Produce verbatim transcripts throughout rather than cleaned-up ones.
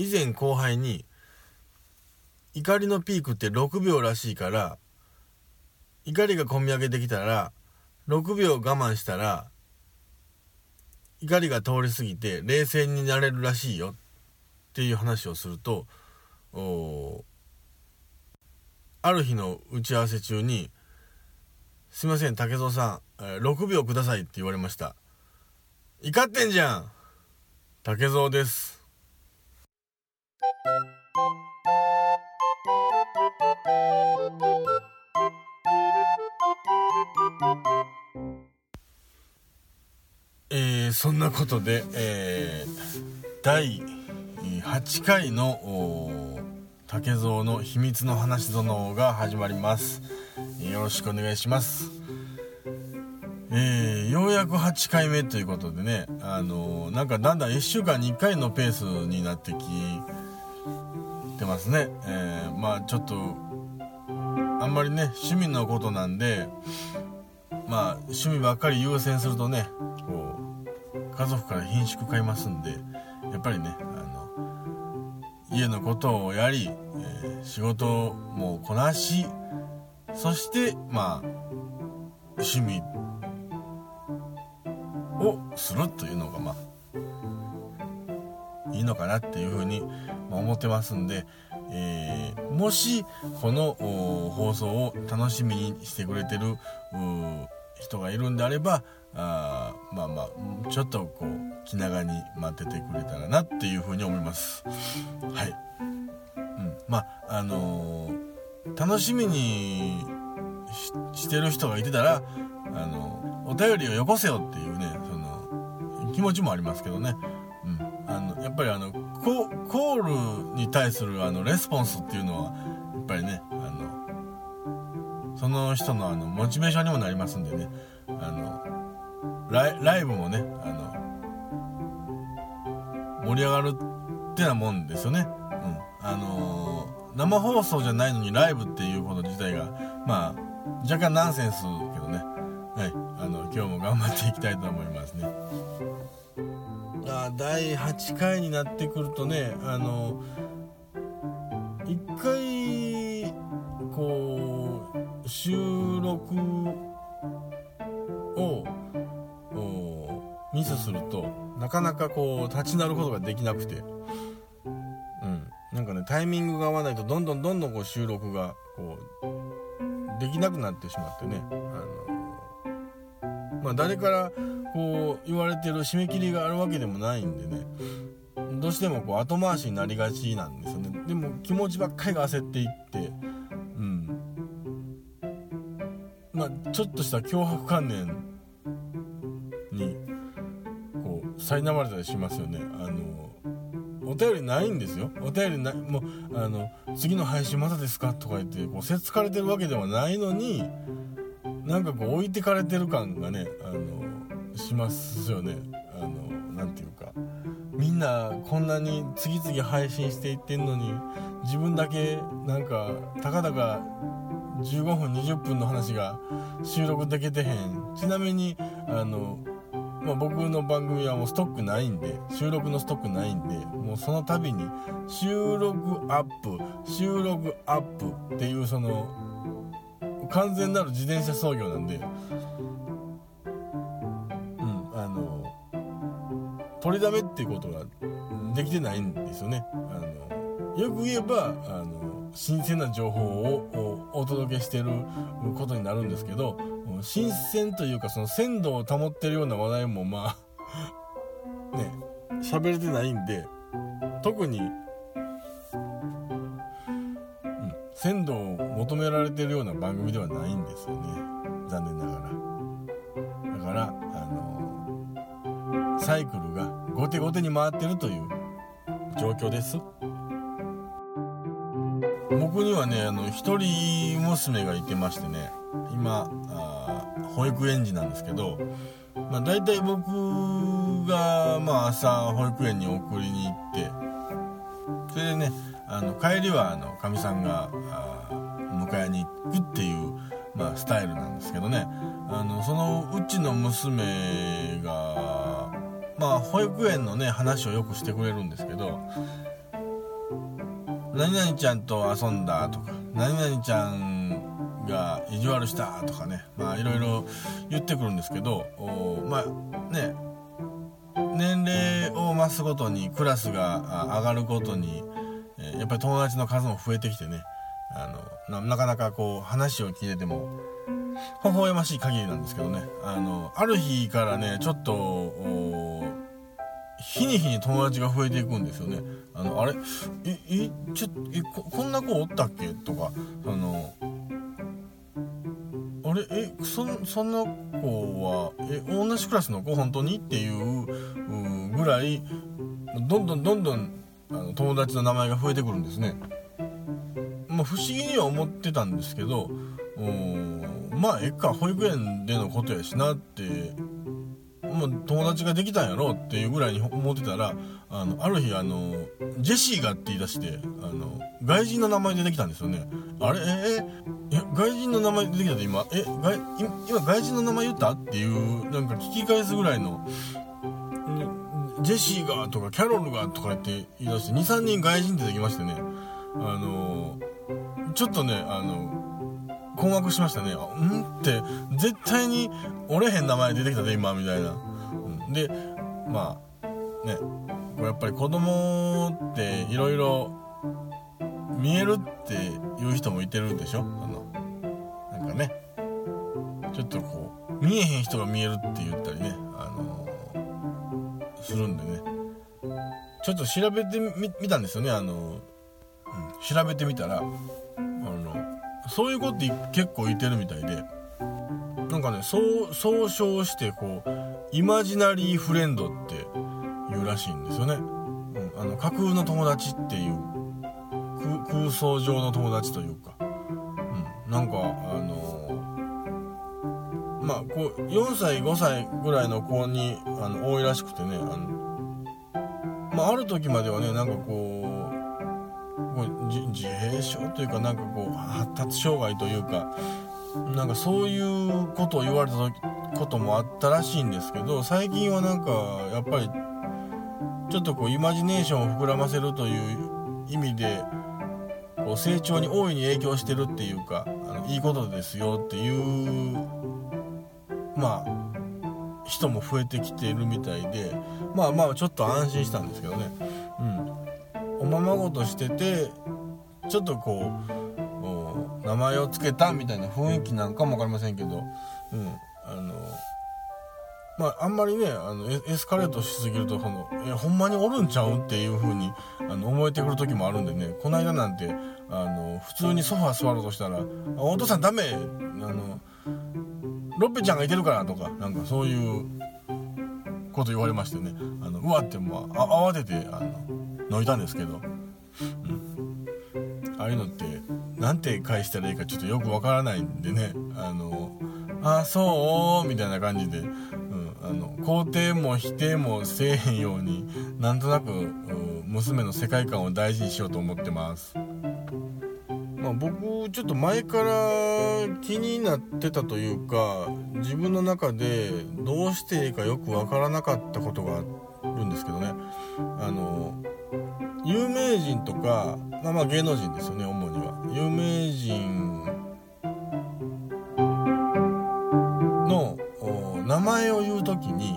以前後輩に怒りのピークってろくびょうらしいから、怒りがこみ上げてきたらろくびょう我慢したら怒りが通り過ぎて冷静になれるらしいよっていう話をすると、おある日の打ち合わせ中に、すいません竹蔵さん、ろくびょうくださいって言われました。怒ってんじゃん、竹蔵です。えー、そんなことで、えー、だいはちかいの竹蔵の秘密の話園が始まります。よろしくお願いします。えー、ようやくはちかいめということでね、あのー、なんかだんだんいっしゅうかんにいっかいのペースになってきてますね。えー、まあちょっとあんまりね趣味のことなんで、まあ趣味ばっかり優先するとね、こう家族から顰蹙買いますんで、やっぱりね、あの家のことをやり、えー、仕事もこなし、そしてまあ趣味をするというのがまあいいのかなっていうふうに思ってますんで、えー、もしこの放送を楽しみにしてくれてる人がいるんであれば、あまあまあちょっとこう気長に待っててくれたらなっていうふうに思います。はい、うん、まああのー、楽しみに し, してる人がいてたら、あのお便りをよこせよっていうね、その気持ちもありますけどね、うん、あのやっぱりあの コ, コールに対するあのレスポンスっていうのはやっぱりね、あのその人のあのモチベーションにもなりますんでね、あの ラ, イライブもね、あの盛り上がるってなもんですよね、うん、あの生放送じゃないのにライブっていうこと自体がまあ若干ナンセンスけどね、はい、あの今日も頑張っていきたいと思いますね。あだいはちかいになってくるとね、あのいっかいこう収録をミスするとなかなかこう立ち直ることができなくて、うん、なんかねタイミングが合わないとどんどんどんどんこう収録がこうできなくなってしまってね、あのまあ誰からこう言われてる締め切りがあるわけでもないんでね、どうしてもこう後回しになりがちなんですよね。でも気持ちばっかりが焦っていって、うん、まあちょっとした強迫観念にこう苛まれたりしますよね。あのお便りないんですよ。お便りなもうあの次の配信まだですかとか言ってこうせっつかれてるわけではないのに、なんかこう置いてかれてる感がね、あのしますよね。あのなんていうか、みんなこんなに次々配信していってんのに自分だけなんかたかだかじゅうごふんにじゅっぷんの話が収録できてへん。ちなみにあのまあ、僕の番組はもうストックないんで、収録のストックないんで、もうその度に収録アップ収録アップっていうその完全なる自転車操業なんで、うんあの取りだめっていうことができてないんですよね。あのよく言えばあの新鮮な情報をお届けしてることになるんですけど、新鮮というかその鮮度を保ってるような話題もまあね喋れてないんで、特に、うん、鮮度を求められてるような番組ではないんですよね、残念ながら。だからあのサイクルが後手後手に回ってるという状況です。僕にはね、あの一人娘がいてましてね、今あ保育園児なんですけど、まあ、大体僕が、まあ、朝保育園に送りに行って、それでねあの帰りはあのかみさんが迎えに行くっていう、まあ、スタイルなんですけどね、あのそのうちの娘が、まあ、保育園のね話をよくしてくれるんですけど、 何々ちゃんと遊んだとか、何々ちゃんが意地悪したとかね、まあいろいろ言ってくるんですけど、まあね、年齢を増すごとにクラスが上がるごとにやっぱり友達の数も増えてきてね、あの な, なかなかこう話を聞いてても微笑ましい限りなんですけどね、あのある日からねちょっと日に日に友達が増えていくんですよね。あのあれええちょえ こ, こんな子おったっけとか、あのあれえ そ, そんな子はえ同じクラスの子本当にっていうぐらいどんどんどんどんあの友達の名前が増えてくるんですね。まあ、不思議には思ってたんですけど、まあえっか保育園でのことやしなって、もう友達ができたんやろうっていうぐらいに思ってたら、あのある日あのジェシーがって言い出して、あの外人の名前でできたんですよね。あれええ外人の名前でできたって今え外今外人の名前言ったっていうなんか聞き返すぐらいの、ジェシーがとかキャロルがとか言って言い出して にさんにん外人出てきましてね、あのちょっとねあの困惑しましたね。んって絶対に折れへん名前出てきたで今みたいな、うん、でまあねこれやっぱり子供っていろいろ見えるっていう人もいてるでしょ。あのなんかねちょっとこう見えへん人が見えるって言ったりね、あのするんでね、ちょっと調べて み, 見たんですよね。あの、うん、調べてみたらあのそういう子って結構いてるみたいで、なんかねそう総称してこうイマジナリーフレンドっていうらしいんですよね、うん、あの架空の友達っていう空想上の友達というか、うん、なんかあのまあこうよんさいごさいぐらいの子にあの多いらしくてね、あの、まあ、ある時まではねなんかこうこう自閉症というかなんかこう発達障害というかなんかそういうことを言われたこともあったらしいんですけど、最近はなんかやっぱりちょっとこうイマジネーションを膨らませるという意味でこう成長に大いに影響してるっていうか、あのいいことですよっていうまあ人も増えてきてるみたいで、まあまあちょっと安心したんですけどね、うん、おままごとしててちょっとこう名前をつけたみたいな雰囲気なんかも分かりませんけど、うん、あのまああんまりねあのエスカレートしすぎるとそのえほんまにおるんちゃうっていう風にあの思えてくる時もあるんでね、この間なんてあの普通にソファー座ろうとしたらお父さんダメ、あのロッペちゃんがいてるからとかなんかそういうこと言われましてね、あのうわってもうあ慌ててあののいたんですけど、うん、ああいうのってなんて返したらいいかちょっとよくわからないんでね、あのあそうみたいな感じで、うん、あの肯定も否定もせえへんようになんとなく、うん、娘の世界観を大事にしようと思ってます。まあ、僕ちょっと前から気になってたというか自分の中でどうしていいかよくわからなかったことがあるんですけどね、あの有名人とか、まあ、まあ芸能人ですよね、主には有名人の名前を言うときに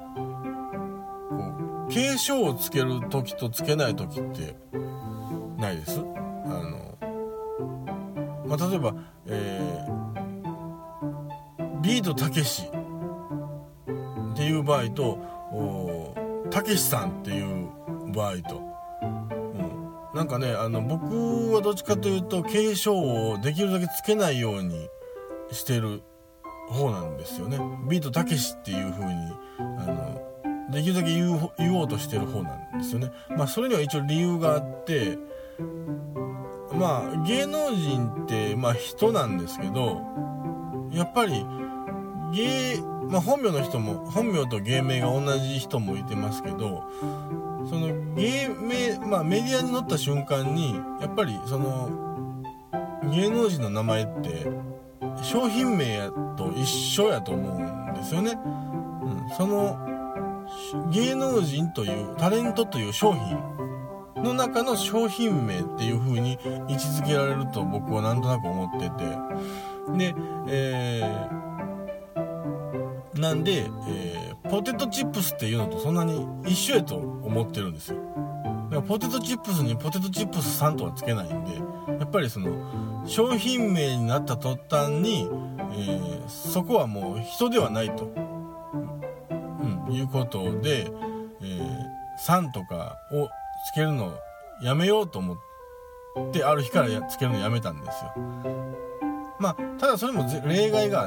こう敬称をつけるときとつけないときってないです？あのまあ、例えば、えー、ビートたけしっていう場合とたけしさんっていう場合と、うん、なんかねあの僕はどっちかというと敬称をできるだけつけないようにしてる方なんですよね。ビートたけしっていう風にあのできるだけ言う、言おうとしてる方なんですよね。まあそれには一応理由があって、まあ芸能人ってまあ人なんですけど、やっぱり芸、まあ、本名の人も本名と芸名が同じ人もいてますけど、その芸名、まあメディアに載った瞬間にやっぱりその芸能人の名前って商品名やと一緒やと思うんですよね、うん、その芸能人というタレントという商品の中の商品名っていう風に位置づけられると僕はなんとなく思ってて、で、えー、なんで、えー、ポテトチップスっていうのとそんなに一緒やと思ってるんですよ。だからポテトチップスにポテトチップスさんとはつけないんで、やっぱりその商品名になった途端に、えー、そこはもう人ではないと、うん、いうことで、えー、さんとかをつけるのやめようと思ってある日からやつけるのやめたんですよ。まあただそれも例外があって、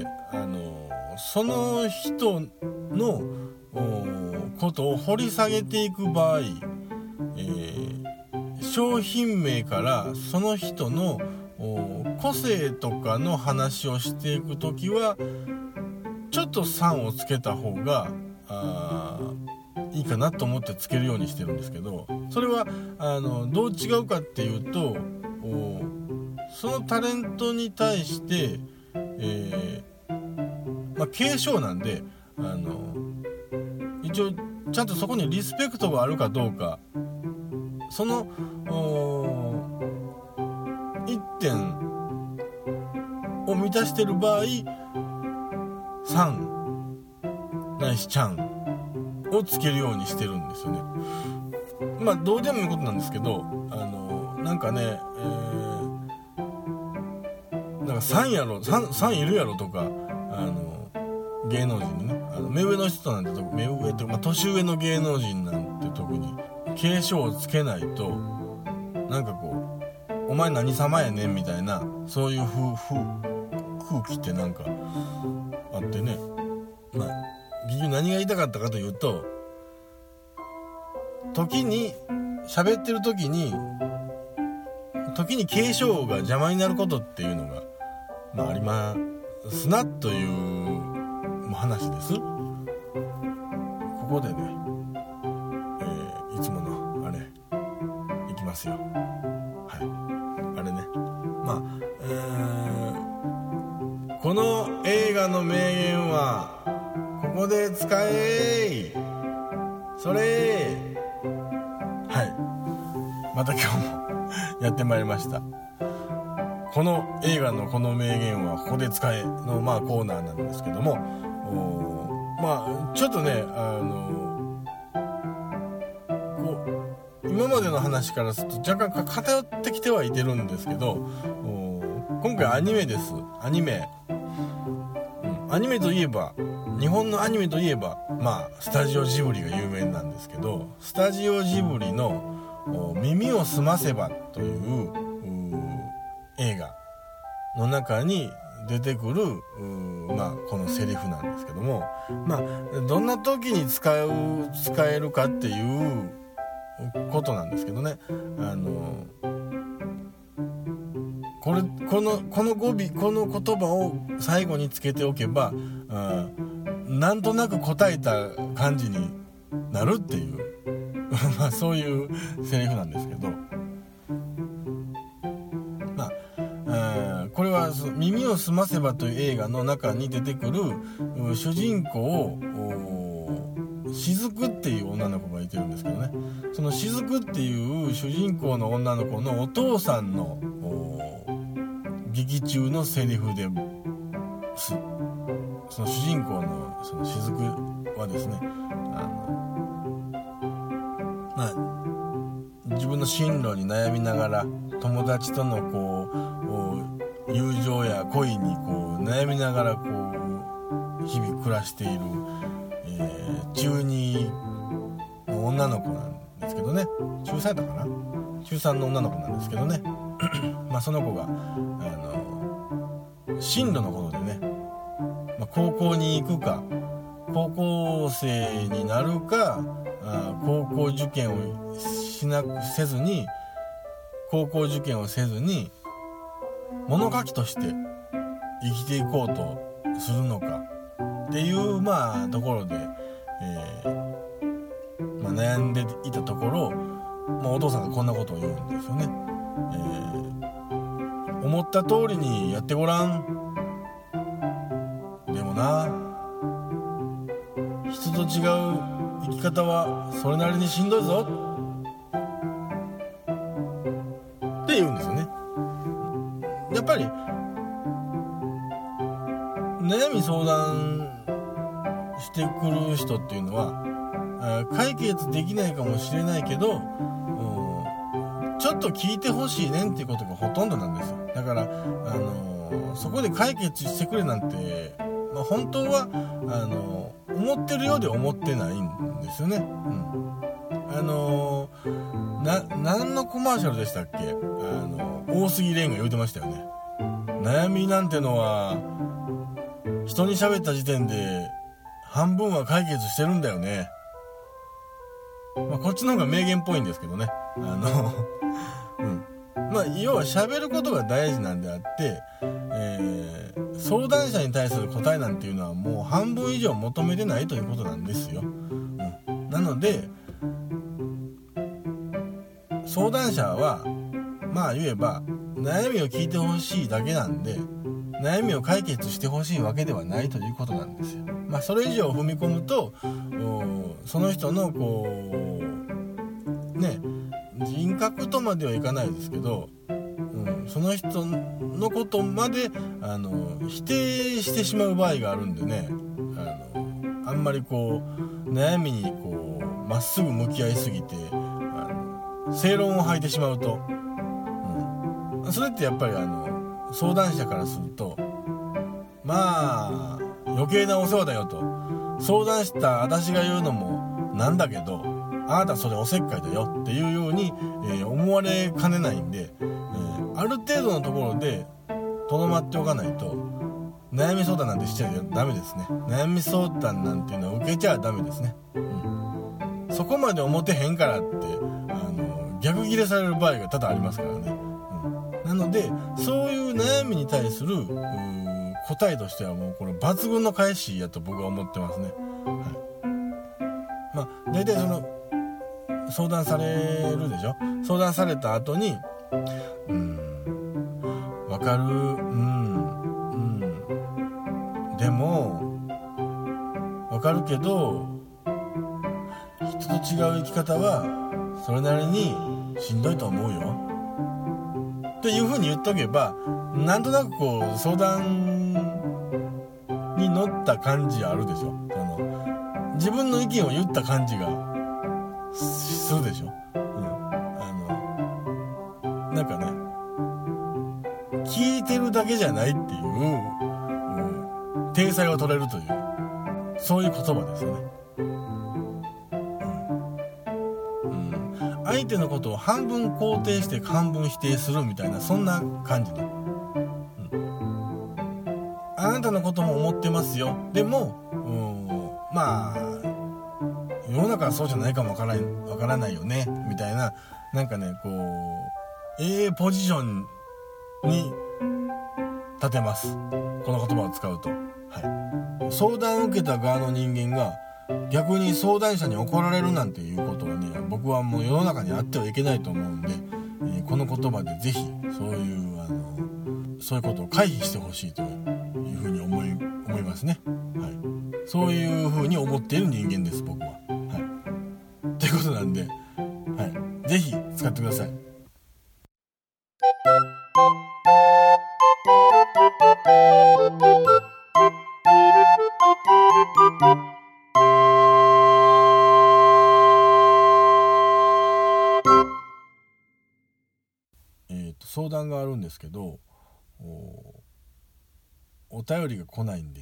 あのその人のことを掘り下げていく場合、えー、商品名からその人の個性とかの話をしていくときはちょっとさんをつけた方があいいかなと思ってつけるようにしてるんですけど、それはあのどう違うかっていうと、そのタレントに対して、えーまあ、継承なんで、あの一応ちゃんとそこにリスペクトがあるかどうか、その一点を満たしてる場合さんないしちゃんをつけるようにしてるんですよね。まあどうでもいいことなんですけど、あのなんかね、えー、なんかさんやろ 3, さんいるやろとか、あの芸能人にね、あの目上の人なんて目上とか、まあ、年上の芸能人なんて特に継承をつけないとなんかこうお前何様やねんみたいな、そういう風空気ってなんかあってね、まあ結局何が言いたかったかというと、時に喋ってる時に時に継承が邪魔になることっていうのが、まあ、ありますなという話です。ここでね、えー、いつものあれいきますよ。はい、あれね、まあ、えー、この映画の名言はここで使えーそれー。はい、また今日もやってまいりました。この映画のこの名言はここで使えの、まあ、コーナーなんですけども、まあちょっとね、あのこう今までの話からすると若干偏ってきてはいてるんですけど、今回アニメです。アニメ、うん、アニメといえば日本のアニメといえばまあスタジオジブリが有名なんですけど、スタジオジブリの耳をすませばという映画の中に出てくるまあこのセリフなんですけども、まあどんな時に使う使えるかっていうことなんですけどね、あのこれこのこの語尾この言葉を最後につけておけば、あなんとなく答えた感じになるっていうまあそういうセリフなんですけど、まあこれは耳をすませばという映画の中に出てくる主人公雫っていう女の子がいてるんですけどね、その雫っていう主人公の女の子のお父さんの劇中のセリフですその主人公のその雫はですね、あのまあ自分の進路に悩みながら友達とのこう友情や恋にこう悩みながらこう日々暮らしている、えー、中にの女の子なんですけどね、中さんだかな、中さんの女の子なんですけどねまあその子があの進路のことでね、まあ、高校に行くか高校生になるか、あ高校受験をしなくせずに高校受験をせずに物書きとして生きていこうとするのかっていうまあところで、えーまあ、悩んでいたところ、まあ、お父さんがこんなことを言うんですよね、えー、思った通りにやってごらん、でもな人と違う生き方はそれなりにしんどいぞ、 言うんですよね。やっぱり悩み相談してくる人っていうのは解決できないかもしれないけど、うん、ちょっと聞いてほしいねんっていうことがほとんどなんですよ。だから、あのー、そこで解決してくれなんて、まあ、本当はあのー、思ってるようで思ってないんですよね。うん、あのー、な何のコマーシャルでしたっけ？あのー、大杉蓮が言うてましたよね。悩みなんてのは人に喋った時点で半分は解決してるんだよね。まあ、こっちの方が名言っぽいんですけどね。あの、うん。まあ、要は喋ることが大事なんであって、えー、相談者に対する答えなんていうのはもう半分以上求めてないということなんですよ。うん。なので、相談者は、まあ言えば、悩みを聞いてほしいだけなんで、悩みを解決してほしいわけではないということなんですよ。まあ、それ以上踏み込むと、その人のこうね、人格とまではいかないですけど、うん、その人のことまであの否定してしまう場合があるんでね、あのあんまりこう悩みにこうまっすぐ向き合いすぎてあの正論を吐いてしまうと、うん、それってやっぱりあの相談者からすると、まあ余計なお世話だよと、相談した私が言うのもなんだけど、あなたそれおせっかいだよっていうように、えー、思われかねないんで、えー、ある程度のところでとどまっておかないと悩み相談なんてしちゃダメですね。悩み相談なんていうのは受けちゃダメですね、うん、そこまで思ってへんからってあの逆ギレされる場合が多々ありますからね、うん、なのでそういう悩みに対する答えとしてはもうこれ抜群の返しやと僕は思ってますね、はい、まあ大体その相談されるでしょ。相談された後にうーんわかる、うんうんでもわかるけど人と違う生き方はそれなりにしんどいと思うよっていう風に言っとけば、なんとなくこう相談に乗った感じあるでしょ。その自分の意見を言った感じがするでしょ、うん、あのなんかね聞いてるだけじゃないっていう、うん、体裁を取れるというそういう言葉ですよね、うんうん、相手のことを半分肯定して半分否定するみたいなそんな感じね、うん、あなたのことも思ってますよ、でも、うん、まあ世の中はそうじゃないかもわからない、わからないよねみたいな、なんかねこう エーエー ポジションに立てます、この言葉を使うと、はい、相談を受けた側の人間が逆に相談者に怒られるなんていうことはね、僕はもう世の中にあってはいけないと思うんで、えー、この言葉でぜひそういうあのそういうことを回避してほしいというふうに思い思いますね、はい、そういうふうに思っている人間です僕は。ということなんで、はい、ぜひ使ってください。えーと、相談があるんですけど、お、お便りが来ないんです。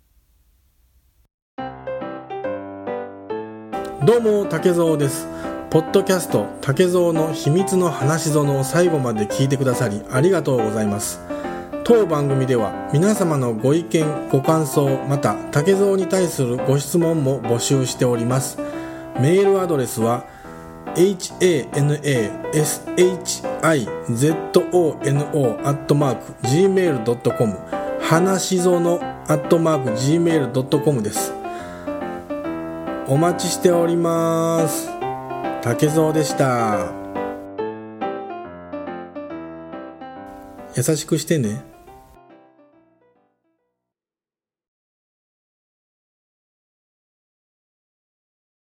どうも竹蔵です。ポッドキャスト竹蔵の秘密の話園を最後まで聞いてくださりありがとうございます。当番組では皆様のご意見ご感想また竹蔵に対するご質問も募集しております。メールアドレスは エイチエーエヌエーエスエイチアイゼットオーエヌオー アットマーク ジーメールドットコム 話園アットマーク ジーメールドットコム です。お待ちしております。竹蔵でした。優しくしてね。